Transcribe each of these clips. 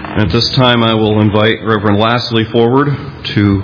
At this time, I will invite Reverend Lastly forward to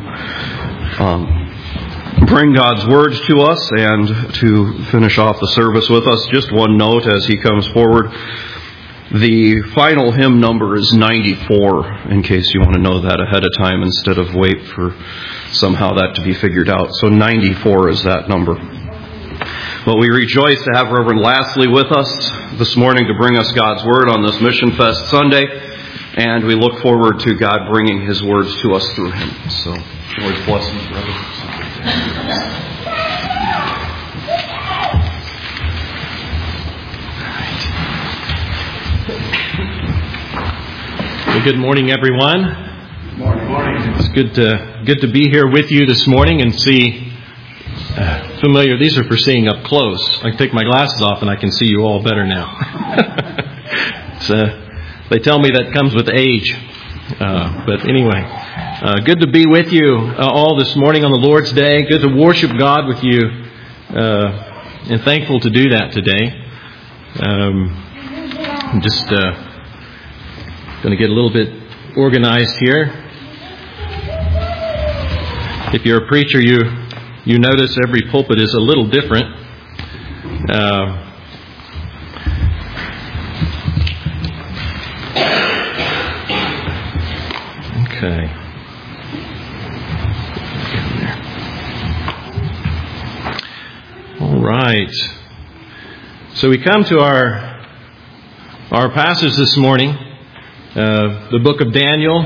bring God's words to us and to finish off the service with us. Just one note as he comes forward. The final hymn number is 94, in case you want to know that ahead of time instead of wait for somehow that to be figured out. So 94 is that number. But we rejoice to have Reverend Lastly with us this morning to bring us God's Word on this Mission Fest Sunday, and we look forward to God bringing His words to us through him. So, Lord's blessings, Reverend. Well, good morning, everyone. Good morning. It's good to be here with you this morning and see familiar. These are for seeing up close. I can take my glasses off and I can see you all better now. They tell me that comes with age. But anyway, good to be with you all this morning on the Lord's Day. Good to worship God with you, and thankful to do that today. I'm just going to get a little bit organized here. If you're a preacher, you notice every pulpit is a little different. Okay. All right. So we come to our passage this morning, the book of Daniel.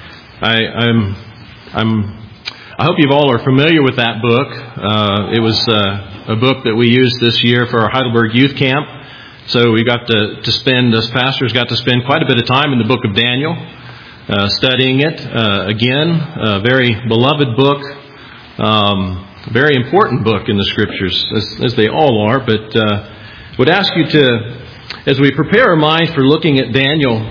I hope you all are familiar with that book. It was a book that we used this year for our Heidelberg Youth Camp. So we got to spend, as pastors, got to spend quite a bit of time in the book of Daniel, studying it. Again, a very beloved book, very important book in the Scriptures, as they all are. But would ask you to, as we prepare our minds for looking at Daniel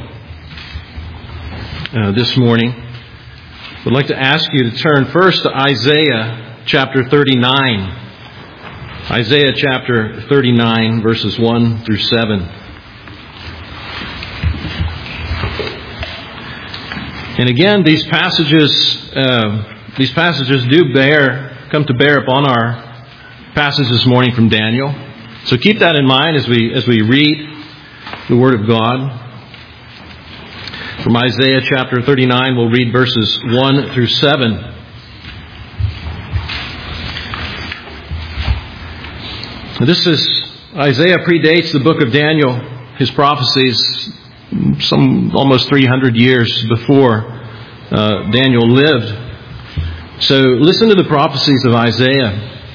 this morning, I'd like to ask you to turn first to Isaiah chapter 39. Isaiah chapter 39, verses 1 through 7. And again, these passages do come to bear upon our passage this morning from Daniel. So keep that in mind as we read the Word of God. From Isaiah chapter 39, we'll read verses 1 through 7. Isaiah predates the book of Daniel, his prophecies, some almost 300 years before Daniel lived. So listen to the prophecies of Isaiah.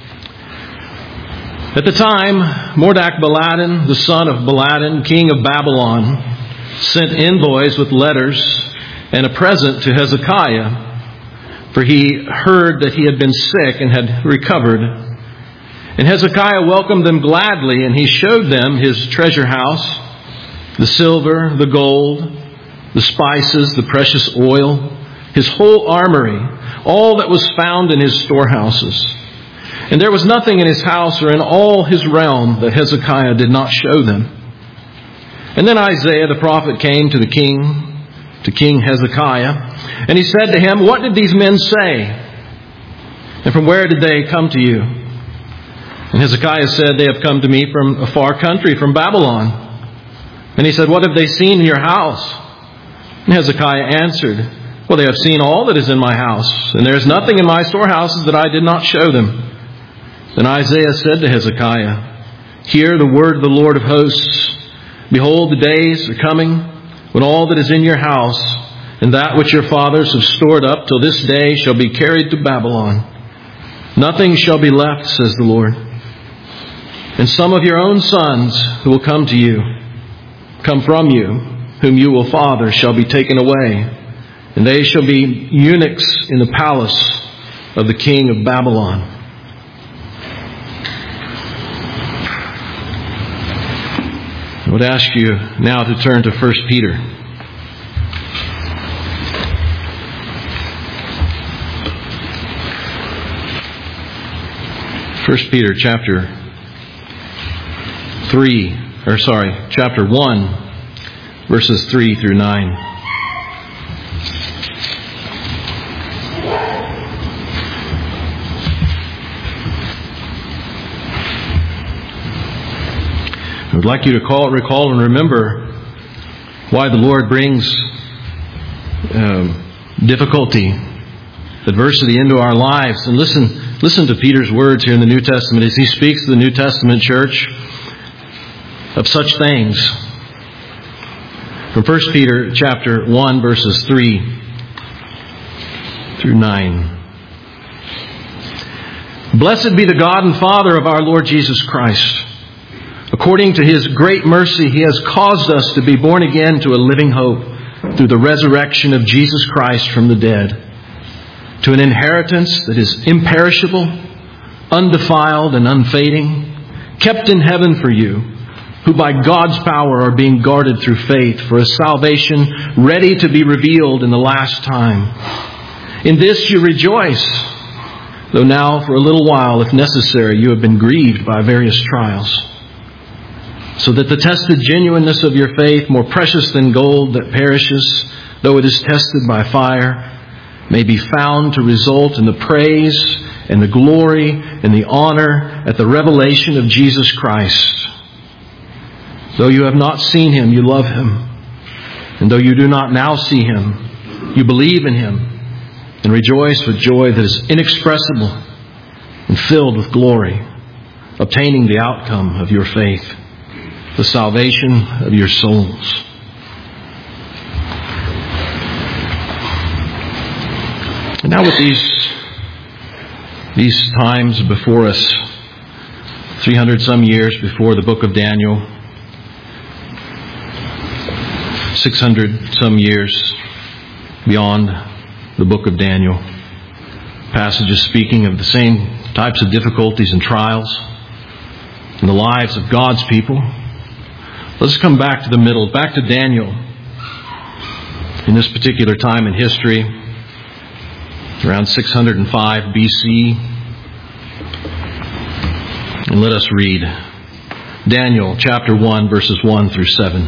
At the time, Mordach-Baladan, the son of Baladan, king of Babylon, sent envoys with letters and a present to Hezekiah, for he heard that he had been sick and had recovered. And Hezekiah welcomed them gladly, and he showed them his treasure house, the silver, the gold, the spices, the precious oil, his whole armory, all that was found in his storehouses. And there was nothing in his house or in all his realm that Hezekiah did not show them. And then Isaiah the prophet came to King Hezekiah, and he said to him, "What did these men say? And from where did they come to you?" And Hezekiah said, "They have come to me from a far country, from Babylon." And he said, "What have they seen in your house?" And Hezekiah answered, "Well, they have seen all that is in my house, and there is nothing in my storehouses that I did not show them." Then Isaiah said to Hezekiah, "Hear the word of the Lord of hosts. Behold, the days are coming when all that is in your house and that which your fathers have stored up till this day shall be carried to Babylon. Nothing shall be left, says the Lord. And some of your own sons who will come from you, whom you will father, shall be taken away, and they shall be eunuchs in the palace of the king of Babylon." I would ask you now to turn to 1 Peter. 1 Peter chapter 1, verses 3 through 9. I'd like you to recall and remember why the Lord brings difficulty, adversity into our lives. And listen to Peter's words here in the New Testament as he speaks to the New Testament church of such things. From 1 Peter chapter 1, verses 3 through 9. Blessed be the God and Father of our Lord Jesus Christ. According to His great mercy, He has caused us to be born again to a living hope through the resurrection of Jesus Christ from the dead, to an inheritance that is imperishable, undefiled, and unfading, kept in heaven for you, who by God's power are being guarded through faith for a salvation ready to be revealed in the last time. In this you rejoice, though now for a little while, if necessary, you have been grieved by various trials, so that the tested genuineness of your faith, more precious than gold that perishes, though it is tested by fire, may be found to result in the praise and the glory and the honor at the revelation of Jesus Christ. Though you have not seen Him, you love Him. And though you do not now see Him, you believe in Him and rejoice with joy that is inexpressible and filled with glory, obtaining the outcome of your faith, the salvation of your souls. And now with these times before us, 300 some years before the book of Daniel, 600 some years beyond the book of Daniel, passages speaking of the same types of difficulties and trials in the lives of God's people. Let's come back to the middle, back to Daniel. In this particular time in history, around 605 BC. And let us read Daniel chapter 1, verses 1 through 7.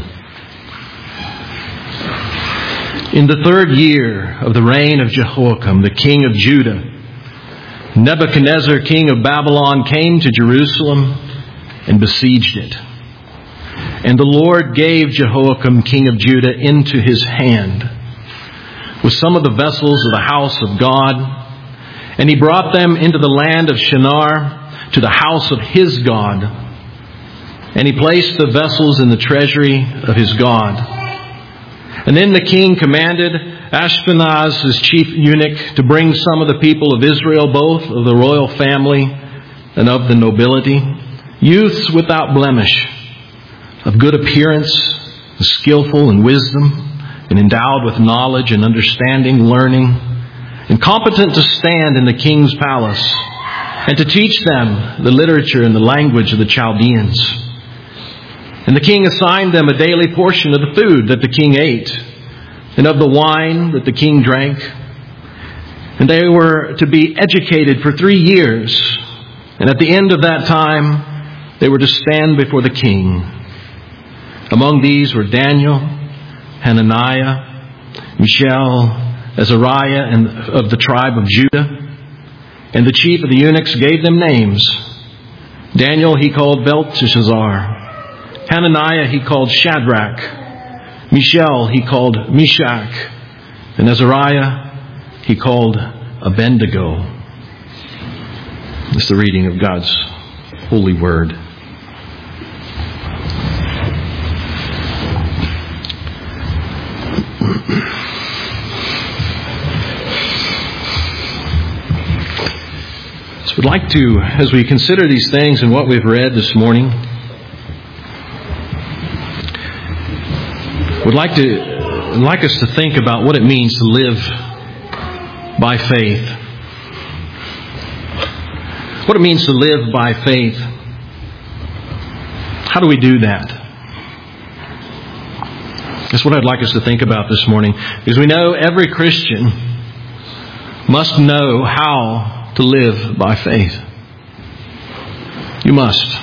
In the 3rd year of the reign of Jehoiakim, the king of Judah, Nebuchadnezzar, king of Babylon, came to Jerusalem and besieged it. And the Lord gave Jehoiakim, king of Judah, into his hand with some of the vessels of the house of God. And he brought them into the land of Shinar to the house of his God. And he placed the vessels in the treasury of his God. And then the king commanded Ashpenaz, his chief eunuch, to bring some of the people of Israel, both of the royal family and of the nobility, youths without blemish, of good appearance, skillful in wisdom, and endowed with knowledge and understanding, learning, and competent to stand in the king's palace, and to teach them the literature and the language of the Chaldeans. And the king assigned them a daily portion of the food that the king ate, and of the wine that the king drank. And they were to be educated for 3 years. And at the end of that time, they were to stand before the king. Among these were Daniel, Hananiah, Mishael, Azariah, and of the tribe of Judah. And the chief of the eunuchs gave them names. Daniel he called Belteshazzar. Hananiah he called Shadrach. Mishael he called Meshach. And Azariah he called Abednego. This is the reading of God's holy word. So we'd like to, as we consider these things and what we've read this morning, would like us to think about what it means to live by faith. What it means to live by faith. How do we do that? That's what I'd like us to think about this morning. Because we know every Christian must know how to live by faith. You must.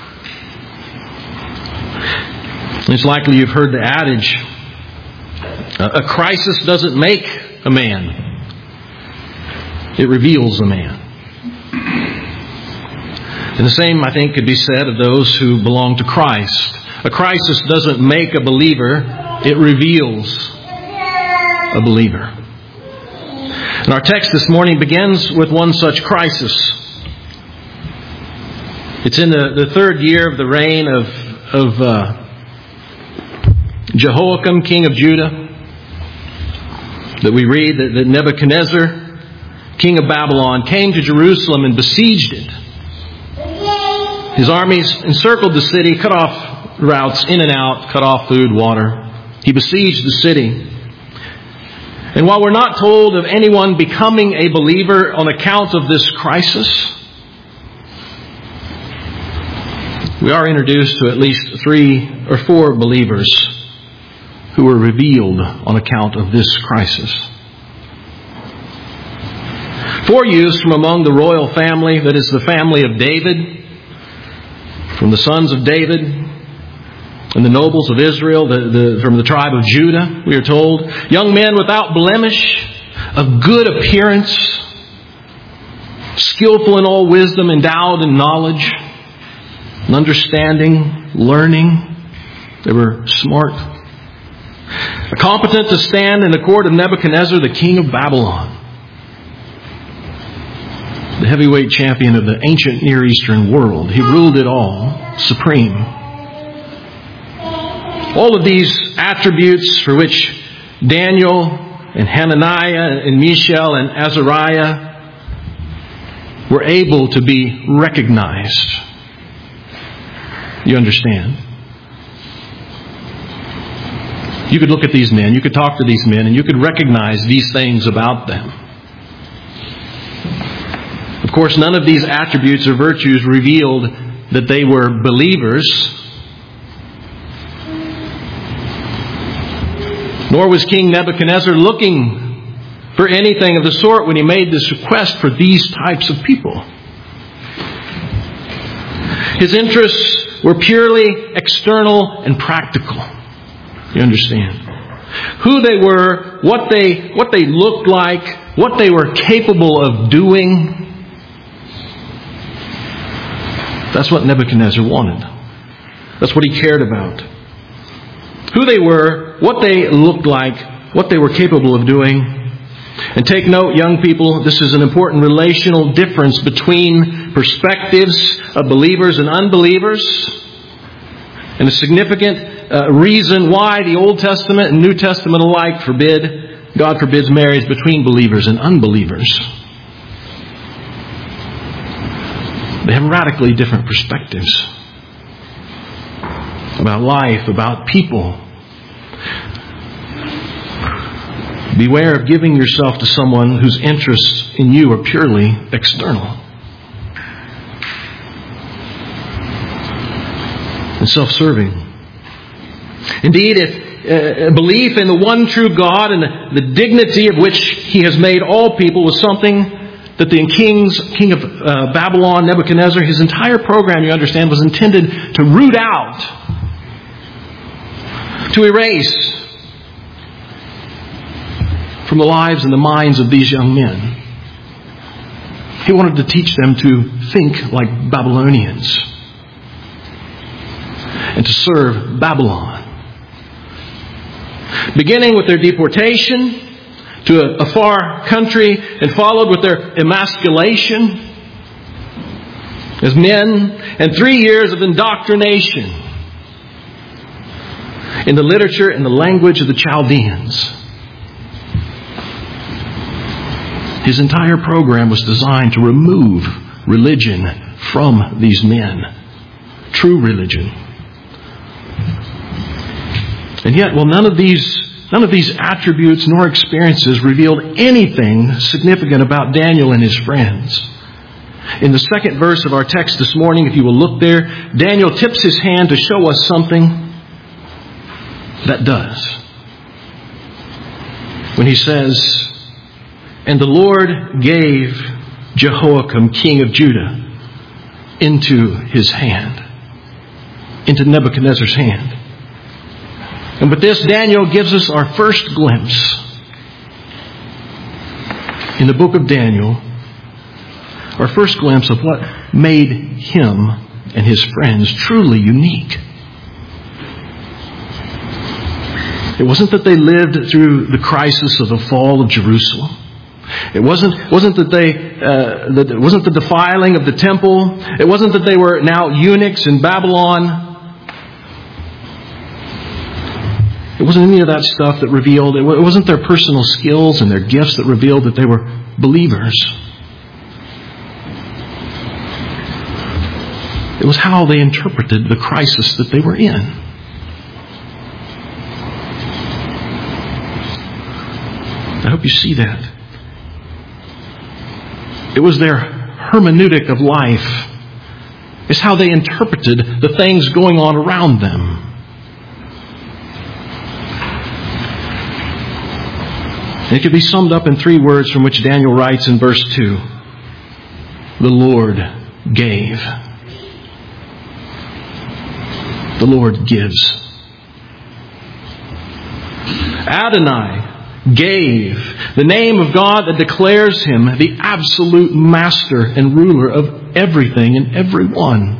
It's likely you've heard the adage, a crisis doesn't make a man. It reveals a man. And the same, I think, could be said of those who belong to Christ. A crisis doesn't make a believer, it reveals a believer. And our text this morning begins with one such crisis. It's in the third year of the reign of Jehoiakim, king of Judah, that we read that Nebuchadnezzar, king of Babylon, came to Jerusalem and besieged it. His armies encircled the city, cut off routes in and out, cut off food, water. He besieged the city. And while we're not told of anyone becoming a believer on account of this crisis, we are introduced to at least 3 or 4 believers who were revealed on account of this crisis. 4 youths from among the royal family, that is the family of David, from the sons of David and the nobles of Israel, from the tribe of Judah, we are told. Young men without blemish, of good appearance, skillful in all wisdom, endowed in knowledge and understanding, learning. They were smart. Competent to stand in the court of Nebuchadnezzar, the king of Babylon, the heavyweight champion of the ancient Near Eastern world. He ruled it all, supreme. All of these attributes for which Daniel and Hananiah and Mishael and Azariah were able to be recognized. You understand? You could look at these men, you could talk to these men, and you could recognize these things about them. Of course, none of these attributes or virtues revealed that they were believers. Nor was King Nebuchadnezzar looking for anything of the sort when he made this request for these types of people. His interests were purely external and practical. You understand? Who they were, what they looked like, what they were capable of doing. That's what Nebuchadnezzar wanted. That's what he cared about. Who they were, what they looked like, what they were capable of doing. And take note, young people, this is an important relational difference between perspectives of believers and unbelievers. And a significant reason why the Old Testament and New Testament alike God forbids marriage between believers and unbelievers. They have radically different perspectives about life, about people. Beware of giving yourself to someone whose interests in you are purely external and self-serving. Indeed, if belief in the one true God and the dignity of which He has made all people was something that the king of Babylon, Nebuchadnezzar, his entire program, you understand, was intended to root out, to erase from the lives and the minds of these young men. He wanted to teach them to think like Babylonians and to serve Babylon. Beginning with their deportation to a far country and followed with their emasculation as men and 3 years of indoctrination in the literature and the language of the Chaldeans. His entire program was designed to remove religion from these men. True religion. And yet, well, none of these attributes nor experiences revealed anything significant about Daniel and his friends. In the second verse of our text this morning, if you will look there, Daniel tips his hand to show us something that does. When he says, "And the Lord gave Jehoiakim, king of Judah, into his hand," into Nebuchadnezzar's hand. And with this, Daniel gives us our first glimpse in the book of Daniel, our first glimpse of what made him and his friends truly unique. It wasn't that they lived through the crisis of the fall of Jerusalem. It wasn't the defiling of the temple. It wasn't that they were now eunuchs in Babylon. It wasn't any of that stuff that revealed. It wasn't their personal skills and their gifts that revealed that they were believers. It was how they interpreted the crisis that they were in. I hope you see that. It was their hermeneutic of life. It's how they interpreted the things going on around them. And it can be summed up in 3 words from which Daniel writes in verse 2. The Lord gave. The Lord gives. Adonai gave, the name of God that declares him the absolute master and ruler of everything and everyone.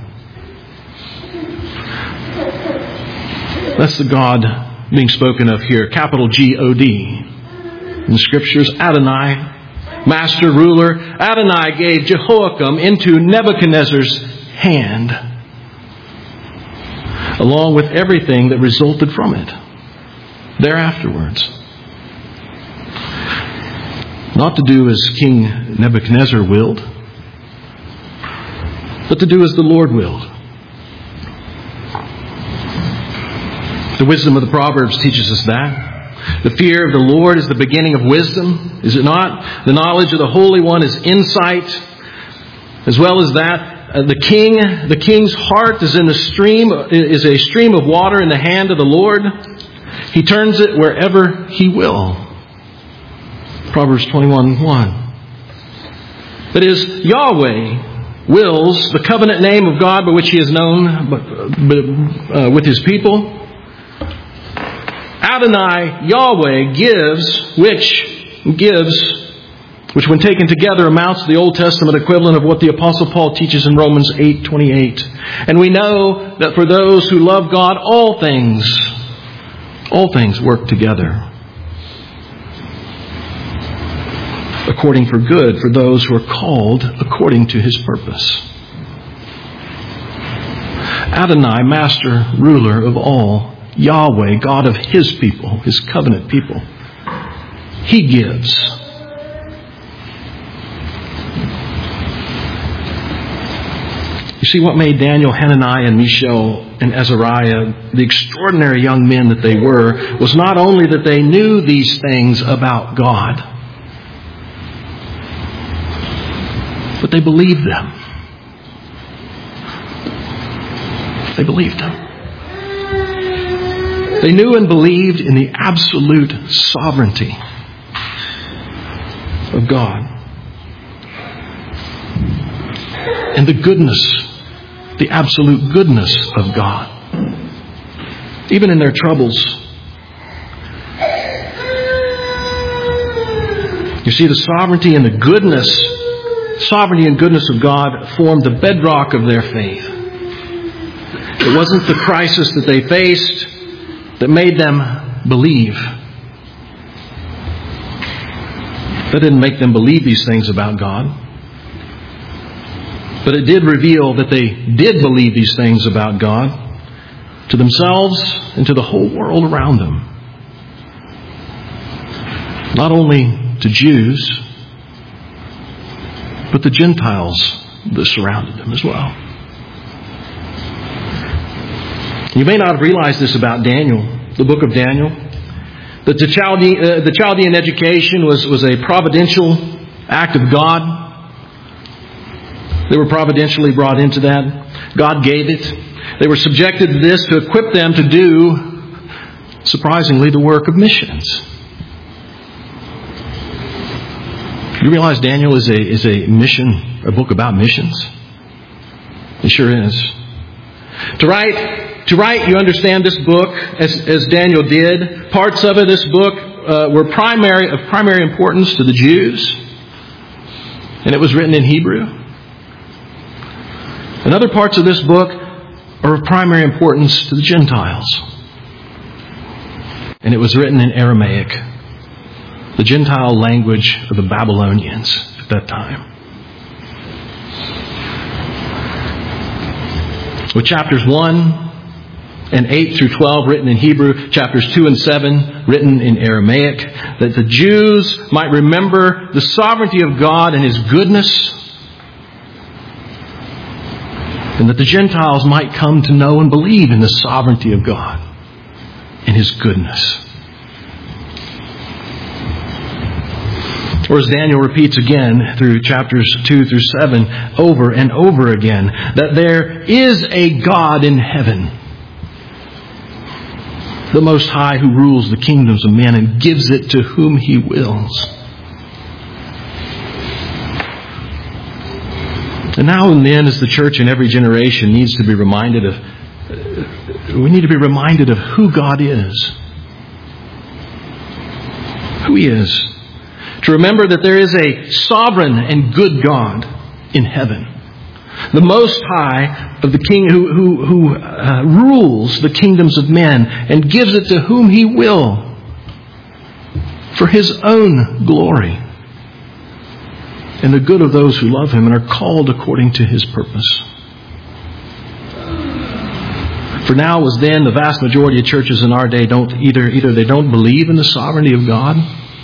That's the God being spoken of here, capital G-O-D. In the Scriptures, Adonai, master, ruler. Adonai gave Jehoiakim into Nebuchadnezzar's hand, along with everything that resulted from it thereafterwards. Not to do as King Nebuchadnezzar willed, but to do as the Lord willed. The wisdom of the Proverbs teaches us that. The fear of the Lord is the beginning of wisdom, is it not? The knowledge of the Holy One is insight. As well as that, the king's heart is a stream of water in the hand of the Lord. He turns it wherever he will. Proverbs 21:1. That is, Yahweh wills the covenant name of God by which he is known with his people. Adonai, Yahweh, gives, which when taken together amounts to the Old Testament equivalent of what the Apostle Paul teaches in Romans 8:28. And we know that for those who love God, all things work together according for good for those who are called according to his purpose. Adonai, master, ruler of all, Yahweh, God of his people, his covenant people. He gives. You see, what made Daniel, Hananiah, and Mishael, and Azariah the extraordinary young men that they were was not only that they knew these things about God, but they believed them. They believed them. They knew and believed in the absolute sovereignty of God. And the goodness, the absolute goodness of God. Even in their troubles. You see, the sovereignty and goodness of God formed the bedrock of their faith. It wasn't the crisis that they faced that made them believe. That didn't make them believe these things about God. But it did reveal that they did believe these things about God to themselves and to the whole world around them. Not only to Jews, but the Gentiles that surrounded them as well. You may not have realized this about Daniel, the book of Daniel, that the Chaldean education was a providential act of God. They were providentially brought into that. God gave it. They were subjected to this to equip them to do, surprisingly, the work of missions. You realize Daniel is a book about missions? It sure is. To write, you understand this book as Daniel did. Parts of it, this book, were of primary importance to the Jews. And it was written in Hebrew. And other parts of this book are of primary importance to the Gentiles. And it was written in Aramaic, the Gentile language of the Babylonians at that time. With chapters 1 and 8 through 12 written in Hebrew, chapters 2 and 7 written in Aramaic, that the Jews might remember the sovereignty of God and His goodness, and that the Gentiles might come to know and believe in the sovereignty of God and His goodness. Or as Daniel repeats again through chapters 2 through 7 over and over again, that there is a God in heaven, the Most High, who rules the kingdoms of men and gives it to whom He wills. And now and then, as the church in every generation needs to be reminded of, we need to be reminded of who God is. Who He is. To remember that there is a sovereign and good God in heaven. The Most High of the King who rules the kingdoms of men and gives it to whom He will for His own glory and the good of those who love Him and are called according to His purpose. For now as then, the vast majority of churches in our day don't either they don't believe in the sovereignty of God,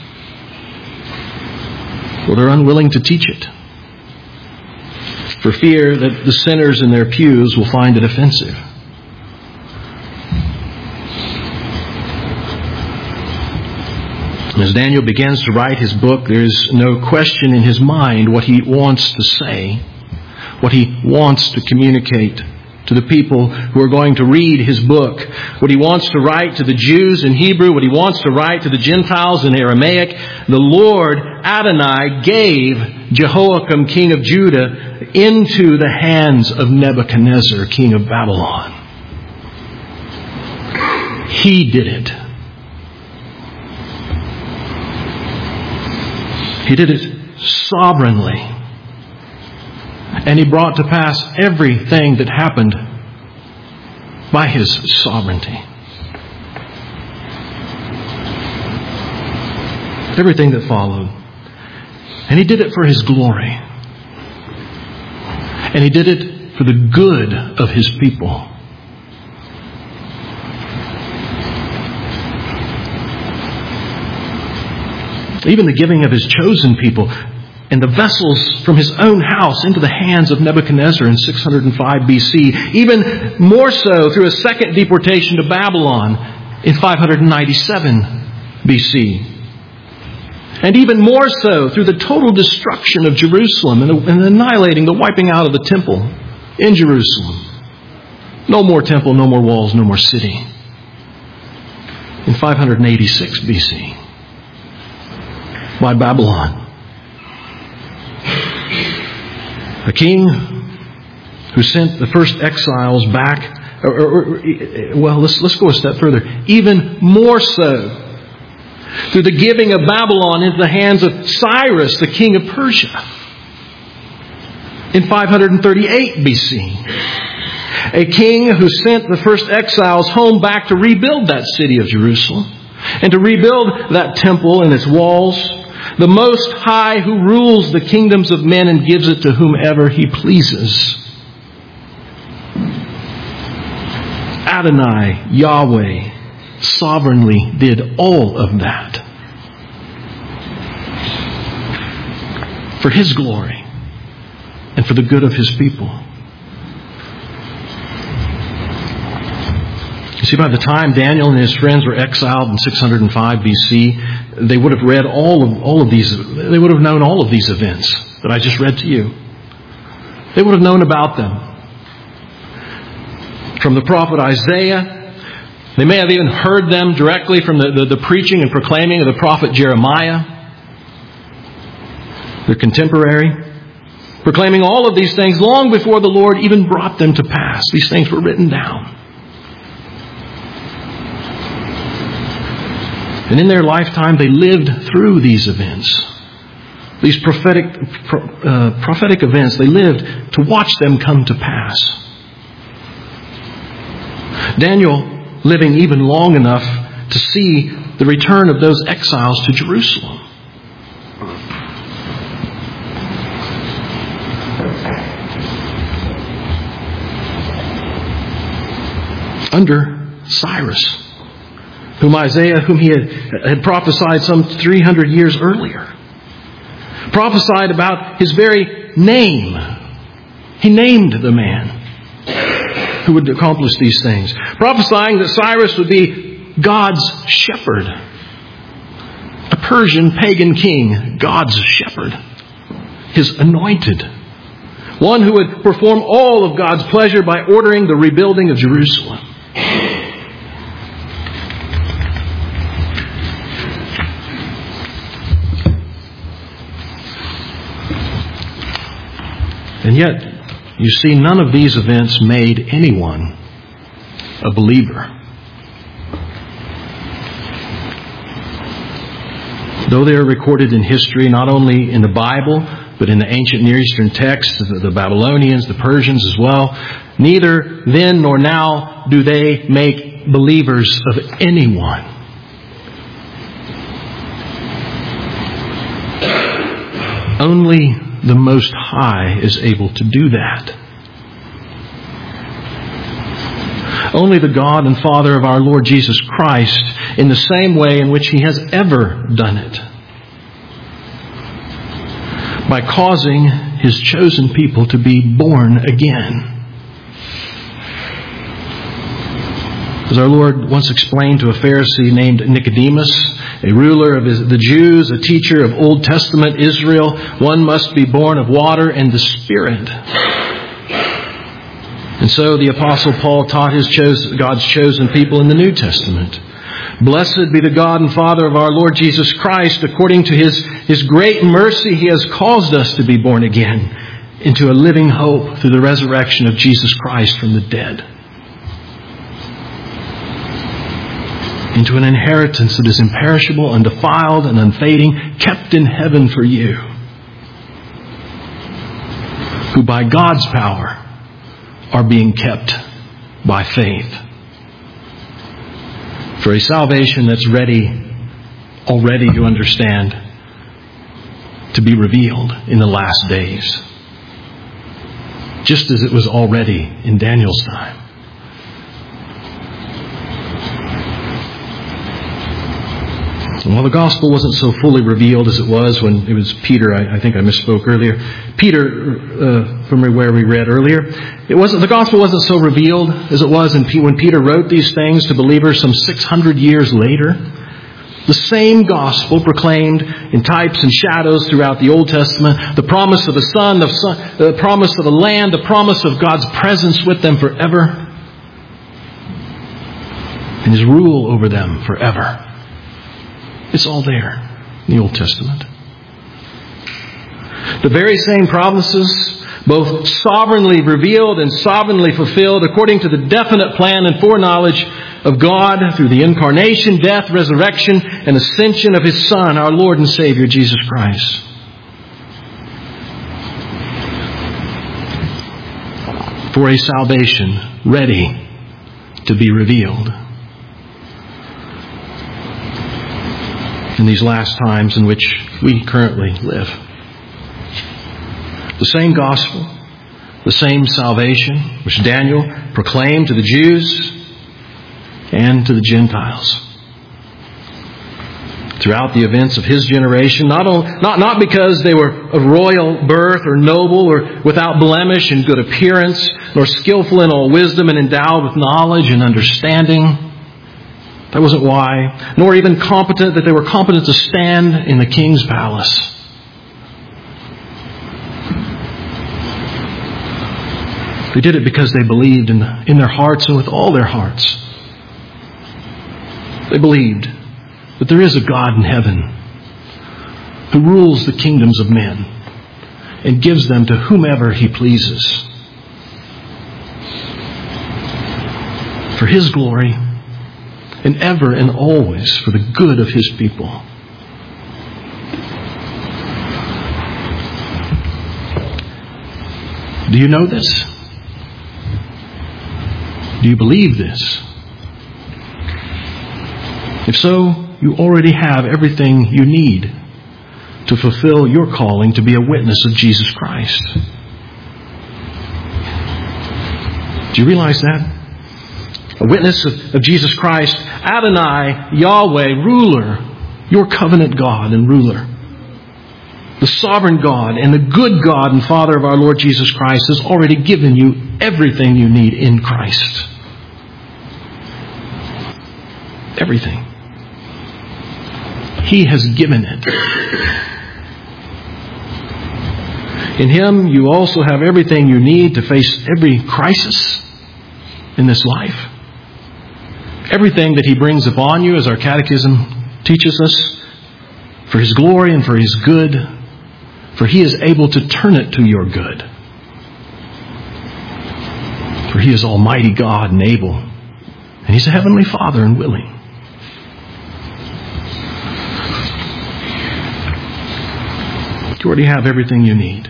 or they're unwilling to teach it, for fear that the sinners in their pews will find it offensive. As Daniel begins to write his book, there is no question in his mind what he wants to say, what he wants to communicate to the people who are going to read his book, what he wants to write to the Jews in Hebrew, what he wants to write to the Gentiles in Aramaic. The Lord Adonai gave Jehoiakim, king of Judah, into the hands of Nebuchadnezzar, king of Babylon. He did it. He did it sovereignly. And He brought to pass everything that happened by His sovereignty. Everything that followed. And He did it for His glory. And He did it for the good of His people. Even the giving of His chosen people and the vessels from His own house into the hands of Nebuchadnezzar in 605 BC. Even more so through a second deportation to Babylon in 597 BC. And even more so through the total destruction of Jerusalem and annihilating, the wiping out of the temple in Jerusalem. No more temple, no more walls, no more city. In 586 BC. By Babylon. A king who sent the first exiles back, let's go a step further. Even more so, through the giving of Babylon into the hands of Cyrus, the king of Persia, in 538 BC. A king who sent the first exiles home back to rebuild that city of Jerusalem and to rebuild that temple and its walls. The Most High who rules the kingdoms of men and gives it to whomever He pleases. Adonai, Yahweh, sovereignly did all of that for His glory and for the good of His people. You see, by the time Daniel and his friends were exiled in 605 BC, they would have read all of these. They would have known all of these events that I just read to you. They would have known about them. From the prophet Isaiah, they may have even heard them directly from the preaching and proclaiming of the prophet Jeremiah, their contemporary, proclaiming all of these things long before the Lord even brought them to pass. These things were written down. And in their lifetime, they lived through these events. These prophetic events, they lived to watch them come to pass. Daniel living even long enough to see the return of those exiles to Jerusalem. Under Cyrus, whom he had prophesied some 300 years earlier. Prophesied about his very name. He named the man who would accomplish these things. Prophesying that Cyrus would be God's shepherd. A Persian pagan king, God's shepherd. His anointed. One who would perform all of God's pleasure by ordering the rebuilding of Jerusalem. And yet, you see, none of these events made anyone a believer. Though they are recorded in history, not only in the Bible, but in the ancient Near Eastern texts, the Babylonians, the Persians as well, neither then nor now do they make believers of anyone. Only the Most High is able to do that. Only the God and Father of our Lord Jesus Christ, in the same way in which He has ever done it, by causing His chosen people to be born again. As our Lord once explained to a Pharisee named Nicodemus, a ruler of the Jews, a teacher of Old Testament Israel, one must be born of water and the Spirit. And so the Apostle Paul taught God's chosen people in the New Testament. Blessed be the God and Father of our Lord Jesus Christ. According to His great mercy, He has caused us to be born again into a living hope through the resurrection of Jesus Christ from the dead. Into an inheritance that is imperishable, undefiled, and unfading, kept in heaven for you, who by God's power are being kept by faith for a salvation that's already to understand, to be revealed in the last days, just as it was already in Daniel's time. And while the gospel wasn't so fully revealed as it was when it was Peter, I think I misspoke earlier. Peter, from where we read earlier, the gospel wasn't so revealed as it was when Peter wrote these things to believers some 600 years later. The same gospel proclaimed in types and shadows throughout the Old Testament, the promise of a son, the promise of a land, the promise of God's presence with them forever, and His rule over them forever. It's all there in the Old Testament. The very same promises, both sovereignly revealed and sovereignly fulfilled according to the definite plan and foreknowledge of God through the incarnation, death, resurrection, and ascension of His Son, our Lord and Savior, Jesus Christ. For a salvation ready to be revealed in these last times in which we currently live. The same gospel, the same salvation which Daniel proclaimed to the Jews and to the Gentiles. Throughout the events of his generation, not because they were of royal birth or noble or without blemish and good appearance, nor skillful in all wisdom and endowed with knowledge and understanding. That wasn't why. Nor even that they were competent to stand in the king's palace. They did it because they believed in their hearts and with all their hearts. They believed that there is a God in heaven who rules the kingdoms of men and gives them to whomever He pleases for His glory, and ever and always for the good of His people. Do you know this? Do you believe this? If so, you already have everything you need to fulfill your calling to be a witness of Jesus Christ. Do you realize that? A witness of Jesus Christ, Adonai, Yahweh, ruler, your covenant God and ruler. The sovereign God and the good God and Father of our Lord Jesus Christ has already given you everything you need in Christ. Everything. He has given it. In Him, you also have everything you need to face every crisis in this life. Everything that He brings upon you, as our catechism teaches us, for His glory and for His good, for He is able to turn it to your good. For He is Almighty God and able, and He's a Heavenly Father and willing. You already have everything you need.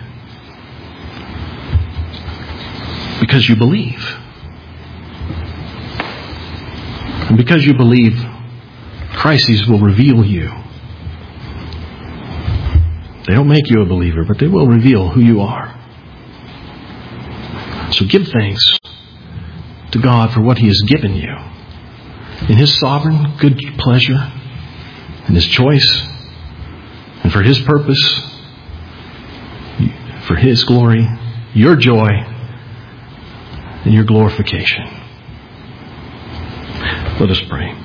Because you believe. And because you believe, crises will reveal you. They don't make you a believer, but they will reveal who you are. So give thanks to God for what He has given you in His sovereign good pleasure and His choice and for His purpose, for His glory, your joy, and your glorification. Let us pray.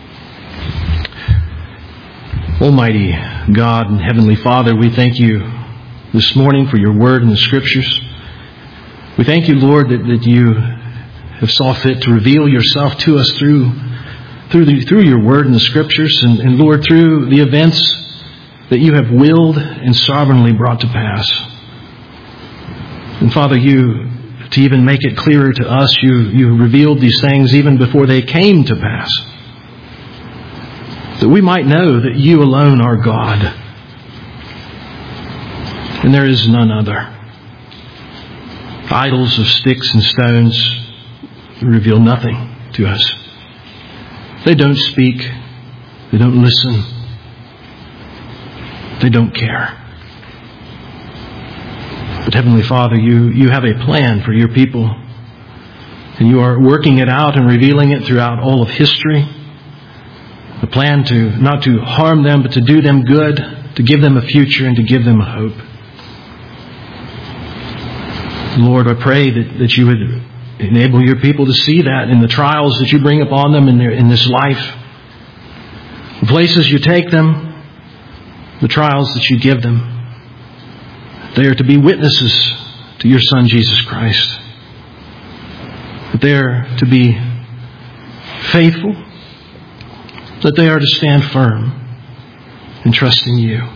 Almighty God and Heavenly Father, we thank You this morning for Your Word and the Scriptures. We thank You, Lord, that You have saw fit to reveal Yourself to us through Your Word and the Scriptures, and Lord, through the events that You have willed and sovereignly brought to pass. And Father, You, to even make it clearer to us, You revealed these things even before they came to pass. That we might know that You alone are God. And there is none other. Idols of sticks and stones reveal nothing to us. They don't speak. They don't listen. They don't care. But Heavenly Father, you have a plan for Your people. And You are working it out and revealing it throughout all of history. A plan to not to harm them, but to do them good, to give them a future and to give them a hope. Lord, I pray that You would enable Your people to see that in the trials that You bring upon them in this life. The places You take them, the trials that You give them. They are to be witnesses to Your Son, Jesus Christ. That they are to be faithful. That they are to stand firm and trust in You.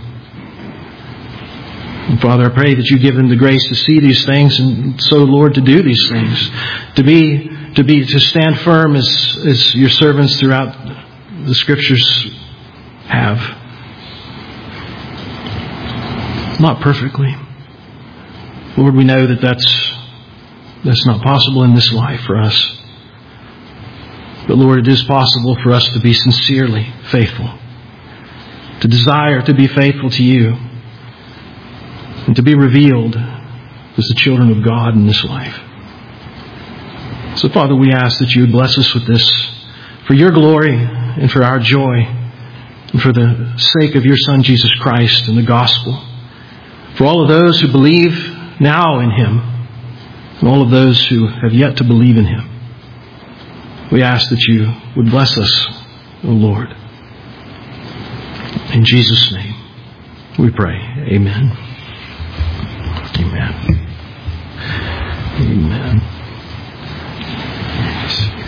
And Father, I pray that You give them the grace to see these things, and so, Lord, to do these things. To stand firm as Your servants throughout the Scriptures have. Not perfectly. Lord, we know that that's not possible in this life for us. But Lord, it is possible for us to be sincerely faithful. To desire to be faithful to You. And to be revealed as the children of God in this life. So Father, we ask that You would bless us with this for Your glory and for our joy. And for the sake of Your Son, Jesus Christ, and the gospel. For all of those who believe now in Him, and all of those who have yet to believe in Him. We ask that You would bless us, O Lord. In Jesus' name we pray. Amen. Amen. Amen.